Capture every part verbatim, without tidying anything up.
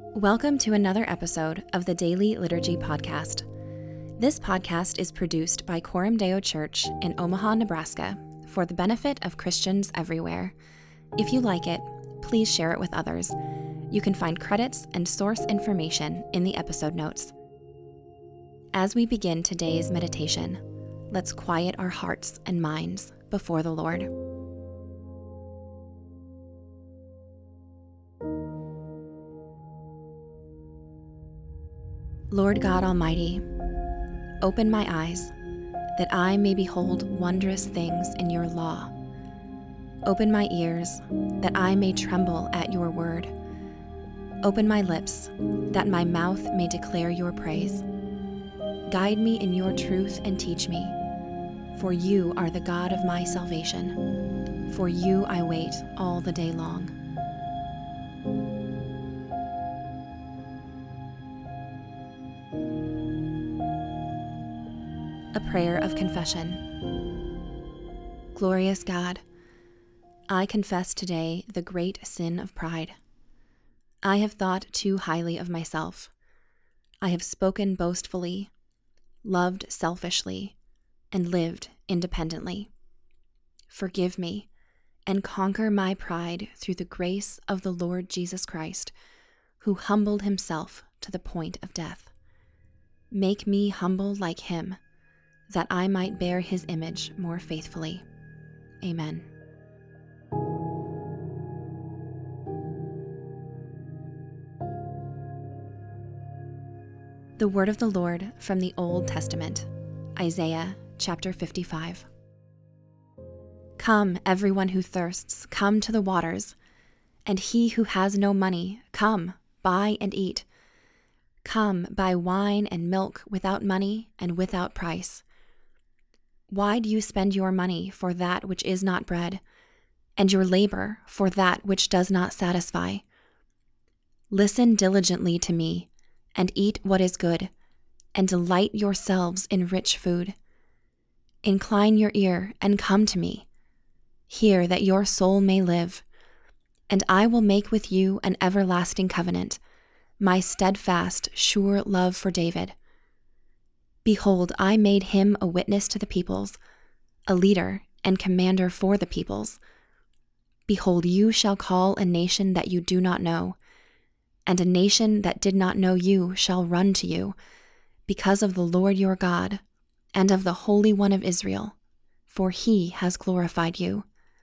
Welcome to another episode of the Daily Liturgy Podcast. This podcast is produced by Coram Deo Church in Omaha, Nebraska, for the benefit of Christians everywhere. If you like it, please share it with others. You can find credits and source information in the episode notes. As we begin today's meditation, let's quiet our hearts and minds before the Lord. Lord God Almighty, open my eyes, that I may behold wondrous things in your law. Open my ears, that I may tremble at your word. Open my lips, that my mouth may declare your praise. Guide me in your truth and teach me, for you are the God of my salvation. For you I wait all the day long. A prayer of confession. Glorious God, I confess today the great sin of pride. I have thought too highly of myself. I have spoken boastfully, loved selfishly, and lived independently. Forgive me and conquer my pride through the grace of the Lord Jesus Christ, who humbled himself to the point of death. Make me humble like him, that I might bear his image more faithfully. Amen. The word of the Lord from the Old Testament, Isaiah chapter fifty-five. Come, everyone who thirsts, come to the waters, and he who has no money, come, buy and eat. Come, buy wine and milk without money and without price. Why do you spend your money for that which is not bread, and your labor for that which does not satisfy? Listen diligently to me, and eat what is good, and delight yourselves in rich food. Incline your ear and come to me. Hear that your soul may live, and I will make with you an everlasting covenant, my steadfast, sure love for David. Behold, I made him a witness to the peoples, a leader and commander for the peoples. Behold, you shall call a nation that you do not know, and a nation that did not know you shall run to you, because of the Lord your God, and of the Holy One of Israel, for he has glorified you.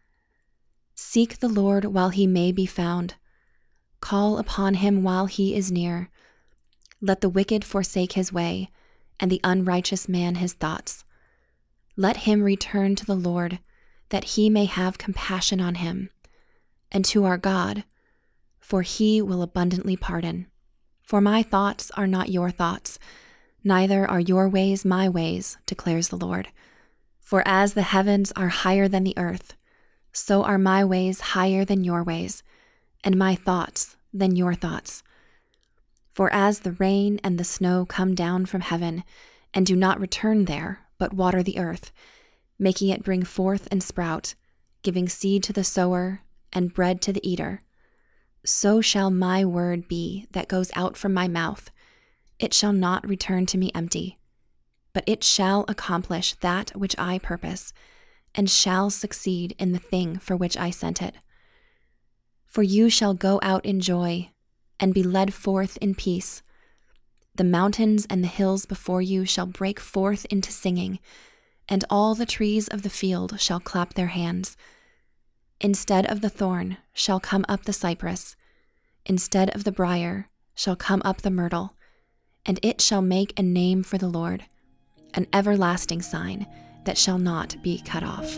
Seek the Lord while he may be found. Call upon him while he is near. Let the wicked forsake his way, and the unrighteous man his thoughts. Let him return to the Lord, that he may have compassion on him, and to our God, for he will abundantly pardon. For my thoughts are not your thoughts, neither are your ways my ways, declares the Lord. For as the heavens are higher than the earth, so are my ways higher than your ways, and my thoughts than your thoughts. For as the rain and the snow come down from heaven, and do not return there, but water the earth, making it bring forth and sprout, giving seed to the sower and bread to the eater, so shall my word be that goes out from my mouth. It shall not return to me empty, but it shall accomplish that which I purpose, and shall succeed in the thing for which I sent it. For you shall go out in joy, and be led forth in peace. The mountains and the hills before you shall break forth into singing, and all the trees of the field shall clap their hands. Instead of the thorn shall come up the cypress, instead of the brier shall come up the myrtle, and it shall make a name for the Lord, an everlasting sign that shall not be cut off.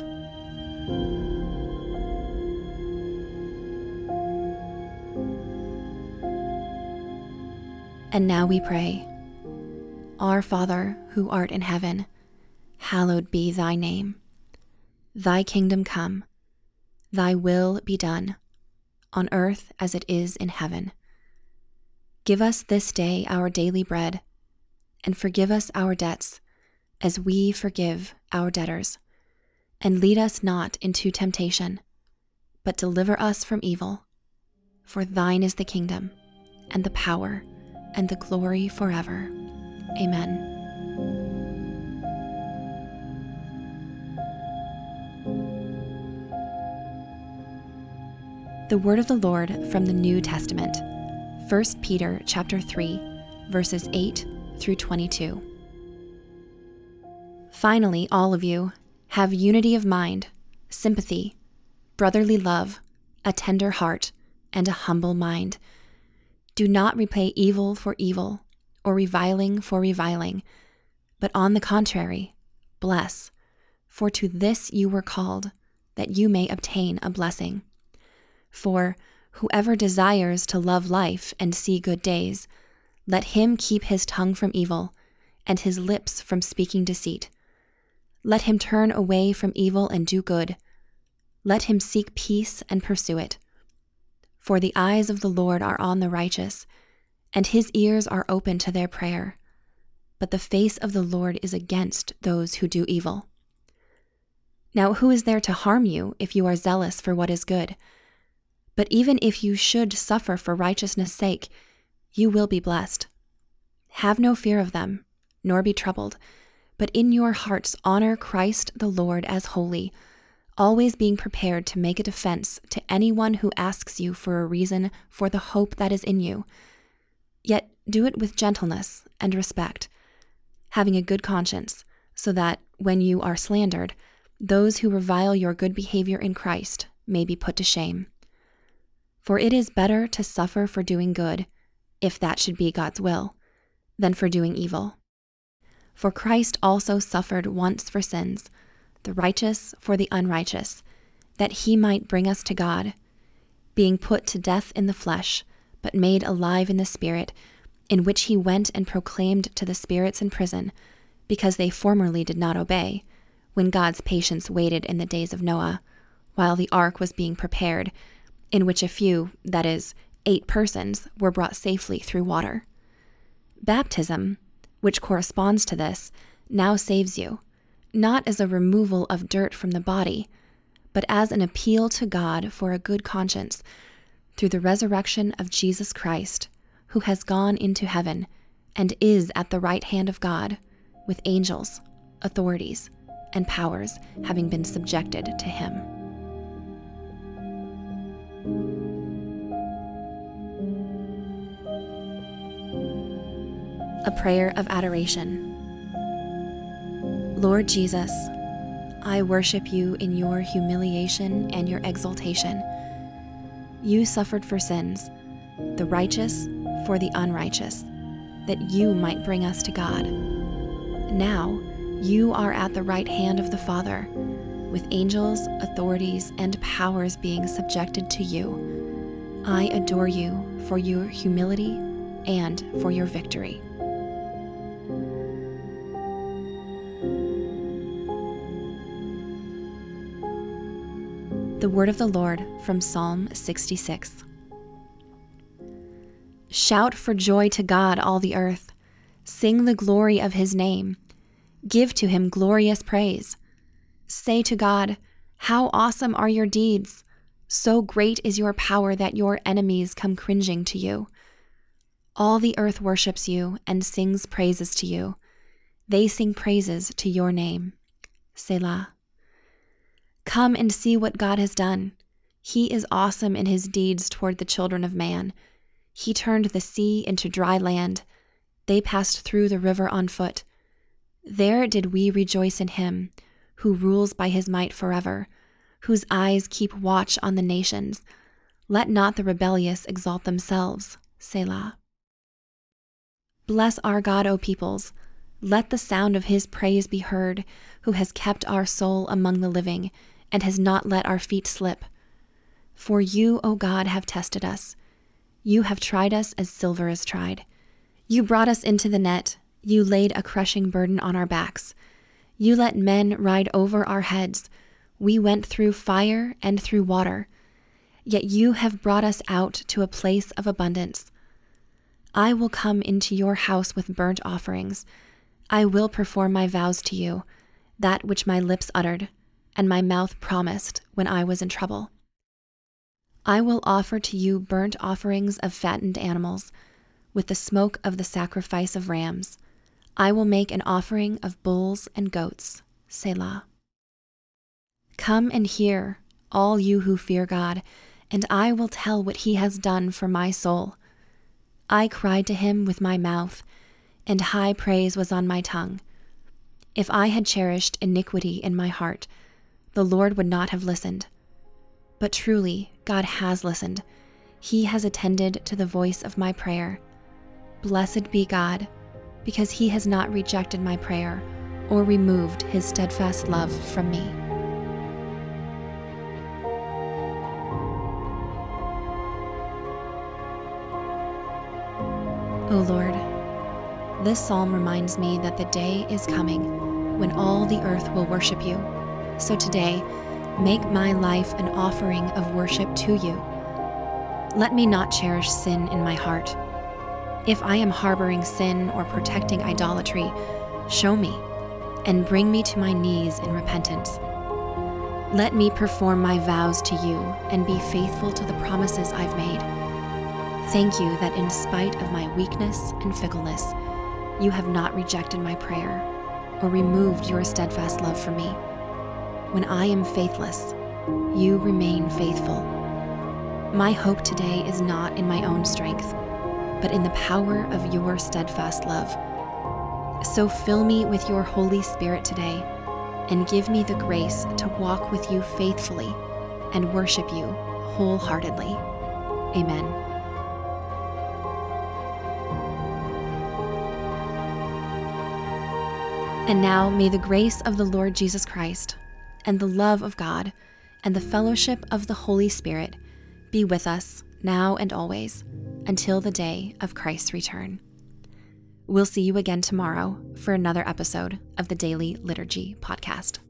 And now we pray. Our Father, who art in heaven, hallowed be thy name. Thy kingdom come, thy will be done, on earth as it is in heaven. Give us this day our daily bread, and forgive us our debts, as we forgive our debtors. And lead us not into temptation, but deliver us from evil. For thine is the kingdom, and the power, and the glory forever. Amen. The word of the Lord from the New Testament, First Peter chapter three, verses eight through twenty-two. Finally, all of you, have unity of mind, sympathy, brotherly love, a tender heart, and a humble mind. Do not repay evil for evil, or reviling for reviling, but on the contrary, bless, for to this you were called, that you may obtain a blessing. For whoever desires to love life and see good days, let him keep his tongue from evil, and his lips from speaking deceit. Let him turn away from evil and do good. Let him seek peace and pursue it. For the eyes of the Lord are on the righteous, and his ears are open to their prayer. But the face of the Lord is against those who do evil. Now who is there to harm you if you are zealous for what is good? But even if you should suffer for righteousness' sake, you will be blessed. Have no fear of them, nor be troubled, but in your hearts honor Christ the Lord as holy, always being prepared to make a defense to anyone who asks you for a reason for the hope that is in you. Yet do it with gentleness and respect, having a good conscience, so that, when you are slandered, those who revile your good behavior in Christ may be put to shame. For it is better to suffer for doing good, if that should be God's will, than for doing evil. For Christ also suffered once for sins, the righteous for the unrighteous, that he might bring us to God, being put to death in the flesh, but made alive in the Spirit, in which he went and proclaimed to the spirits in prison, because they formerly did not obey, when God's patience waited in the days of Noah, while the ark was being prepared, in which a few, that is, eight persons, were brought safely through water. Baptism, which corresponds to this, now saves you, not as a removal of dirt from the body, but as an appeal to God for a good conscience, through the resurrection of Jesus Christ, who has gone into heaven and is at the right hand of God, with angels, authorities, and powers having been subjected to him. A prayer of adoration. Lord Jesus, I worship you in your humiliation and your exaltation. You suffered for sins, the righteous for the unrighteous, that you might bring us to God. Now, you are at the right hand of the Father, with angels, authorities, and powers being subjected to you. I adore you for your humility and for your victory. The word of the Lord from Psalm sixty-six. Shout for joy to God, all the earth. Sing the glory of his name. Give to him glorious praise. Say to God, how awesome are your deeds! So great is your power that your enemies come cringing to you. All the earth worships you and sings praises to you. They sing praises to your name. Selah. Come and see what God has done. He is awesome in his deeds toward the children of man. He turned the sea into dry land. They passed through the river on foot. There did we rejoice in him, who rules by his might forever, whose eyes keep watch on the nations. Let not the rebellious exalt themselves. Selah. Bless our God, O peoples. Let the sound of his praise be heard, who has kept our soul among the living, and has not let our feet slip. For you, O God, have tested us. You have tried us as silver is tried. You brought us into the net. You laid a crushing burden on our backs. You let men ride over our heads. We went through fire and through water. Yet you have brought us out to a place of abundance. I will come into your house with burnt offerings. I will perform my vows to you, that which my lips uttered, and my mouth promised when I was in trouble. I will offer to you burnt offerings of fattened animals, with the smoke of the sacrifice of rams. I will make an offering of bulls and goats. Selah. Come and hear, all you who fear God, and I will tell what he has done for my soul. I cried to him with my mouth, and high praise was on my tongue. If I had cherished iniquity in my heart, the Lord would not have listened. But truly, God has listened. He has attended to the voice of my prayer. Blessed be God, because he has not rejected my prayer or removed his steadfast love from me. O Lord, this psalm reminds me that the day is coming when all the earth will worship you. So today, make my life an offering of worship to you. Let me not cherish sin in my heart. If I am harboring sin or protecting idolatry, show me and bring me to my knees in repentance. Let me perform my vows to you and be faithful to the promises I've made. Thank you that in spite of my weakness and fickleness, you have not rejected my prayer or removed your steadfast love from me. When I am faithless, you remain faithful. My hope today is not in my own strength, but in the power of your steadfast love. So fill me with your Holy Spirit today and give me the grace to walk with you faithfully and worship you wholeheartedly. Amen. And now may the grace of the Lord Jesus Christ and the love of God and the fellowship of the Holy Spirit be with us now and always until the day of Christ's return. We'll see you again tomorrow for another episode of the Daily Liturgy Podcast.